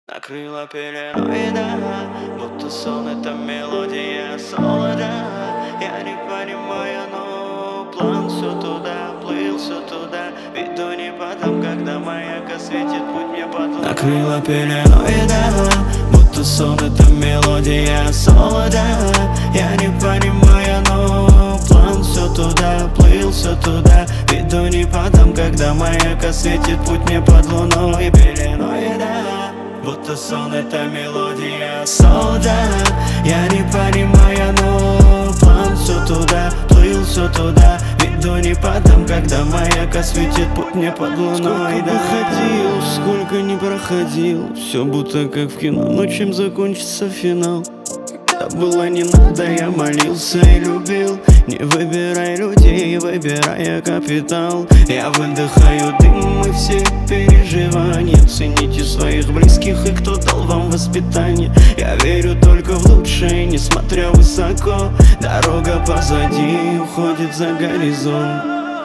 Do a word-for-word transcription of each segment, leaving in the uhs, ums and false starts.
Накрыла пеленой, да, будто сон, это мелодия солода. Я не понимаю, но план все туда, плыл все туда. Иду не подам, когда маяк осветит путь мне под луной. Накрыла пеленой, да, будто сон, это мелодия солода. Я не понимаю, но план все туда, плыл все туда. Иду не подам, когда маяк осветит путь мне под луной. Пеленой, да, будто сон, это мелодия солода. Я не понимаю, но план все туда, плыл все туда. Иду не подам, когда маяк осветит путь мне под луной. Сколько бы ходил, сколько не проходил, все будто как в кино, но чем закончится финал? Да было не надо, я молился и любил. Не выбирай людей, выбирай капитал. Я выдыхаю дым и все переживания. Цените своих близких и кто дал вам воспитание. Я верю только в лучшее, несмотря высоко. Дорога позади уходит за горизонт.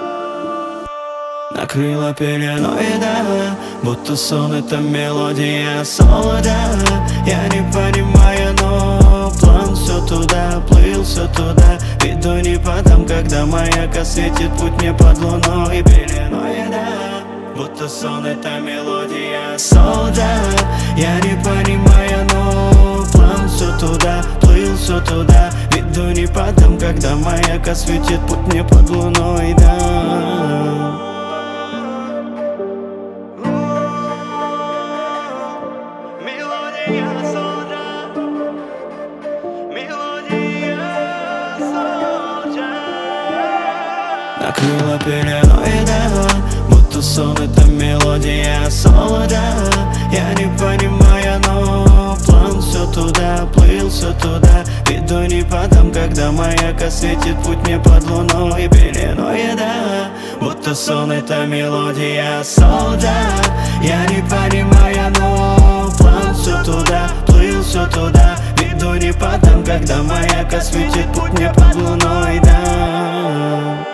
Накрыла пеленой, да, будто сон, это мелодия солода. Я не понимаю, но план все туда, плыл все туда. Иду не подам, когда маяк осветит путь мне под луной. Пеленой, да, будто сон, это мелодия солода. Я не понимаю, но план все туда, плыл все туда. Иду не подам, когда маяк осветит путь мне под луной, да. Накрыла пеленой, да, будто сон, это мелодия солода. Я не понимаю, но план все туда, плыл все туда. Иду не подам, когда маяк осветит путь мне под луной. Пеленой, да, будто сон, это мелодия солода. Я не понимаю, но план все туда, плыл все туда. Иду не подам, когда маяк осветит путь мне под луной, да.